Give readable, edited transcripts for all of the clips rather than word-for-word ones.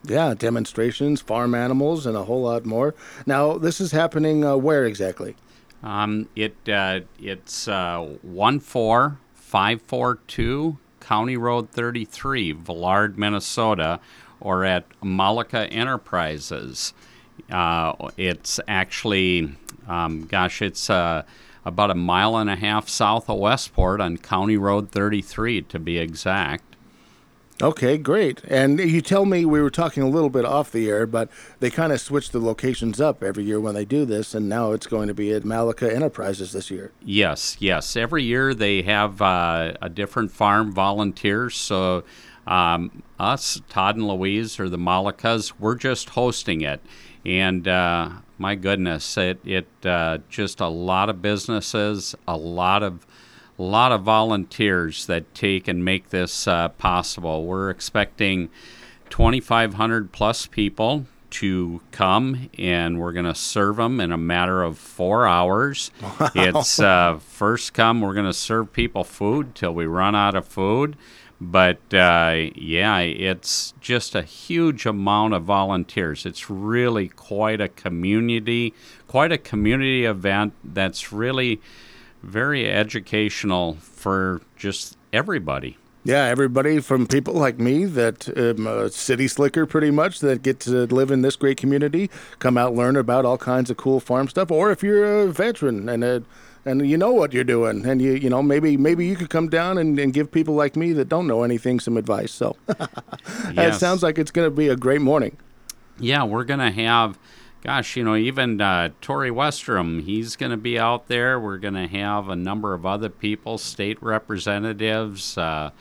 Yeah, demonstrations, farm animals, and a whole lot more. Now, this is happening where exactly? It's 14542 County Road 33, Villard, Minnesota, or at Malika Enterprises. It's actually, it's about a mile and a half south of Westport on County Road 33 to be exact. Okay, great. And you tell me we were talking a little bit off the air, but they kind of switch the locations up every year when they do this, and now it's going to be at Malika Enterprises this year. Yes, yes. Every year they have a different farm volunteers. So us, Todd and Louise, or the Malikas, we're just hosting it. And my goodness, it just a lot of businesses, a lot of volunteers that take and make this possible. We're expecting 2,500 plus people to come, and we're going to serve them in a matter of 4 hours. Wow. It's first come, we're going to serve people food till we run out of food. But it's just a huge amount of volunteers. It's really quite a community event that's really very educational for just everybody. Yeah, everybody from people like me that a city slicker pretty much that get to live in this great community, come out, learn about all kinds of cool farm stuff. Or if you're a veteran and you know what you're doing, and you know maybe you could come down and give people like me that don't know anything some advice. So it Yes. sounds like it's going to be a great morning. Yeah, we're going to have, even Tory Westrom, he's going to be out there. We're going to have a number of other people, state representatives.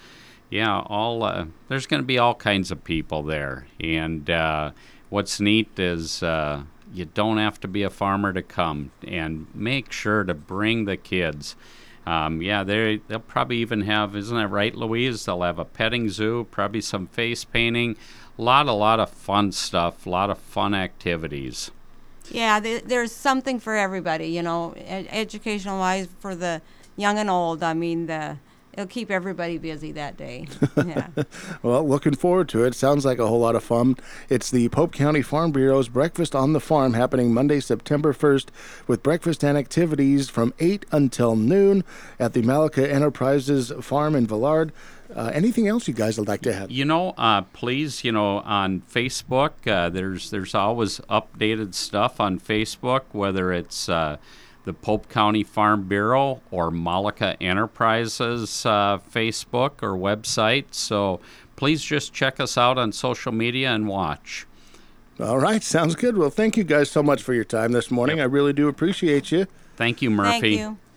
There's going to be all kinds of people there. And what's neat is you don't have to be a farmer to come, and make sure to bring the kids. They'll probably even have, isn't that right, Louise? They'll have a petting zoo, probably some face painting, a lot of fun stuff, a lot of fun activities. Yeah, there's something for everybody, educational wise for the young and old. I mean, it'll keep everybody busy that day. Yeah. Well, looking forward to it. Sounds like a whole lot of fun. It's the Pope County Farm Bureau's Breakfast on the Farm happening Monday, September 1st with breakfast and activities from 8 until noon at the Malika Enterprises Farm in Villard. Anything else you guys would like to have? Please, on Facebook, there's always updated stuff on Facebook, whether it's the Pope County Farm Bureau or Malika Enterprises Facebook or website. So please just check us out on social media and watch. All right, sounds good. Well, thank you guys so much for your time this morning. Yep. I really do appreciate you. Thank you, Murphy. Thank you.